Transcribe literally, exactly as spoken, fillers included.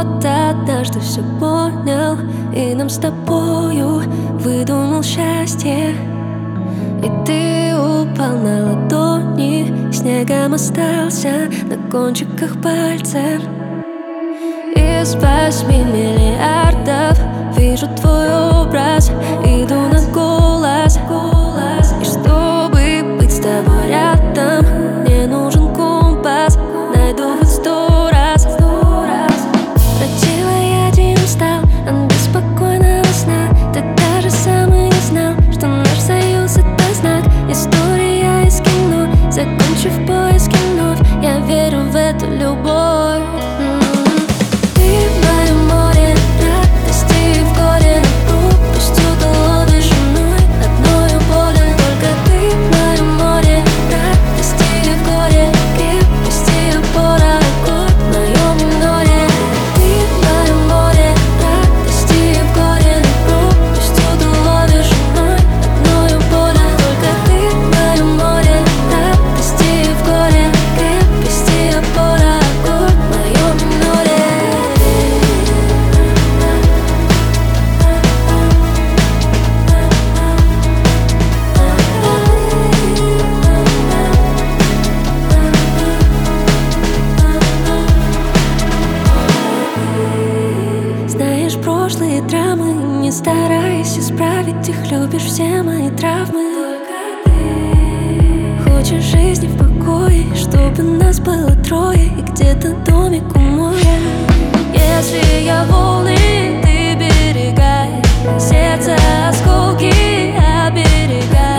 будто однажды все понял, и нам с тобою выдумал счастье. И ты упал на ладони, снегом остался на кончиках пальцев. Из восьми миллиардов вижу твой образ, иду на голос. И чтобы быть с тобой рядом, мне нужен компас, найду хоть сто раз. Красивый один стал от беспокойного сна. Ты даже сам и не знал, что наш союз — это знак. История из кино, закончив поиски вновь, я верю в эту любовь. Прошлые драмы, не старайся исправить их, любишь все мои травмы. Только ты хочешь жизни в покое, чтобы нас было трое, и где-то домик у моря. Если я волны, ты берегай, сердце осколки оберегай.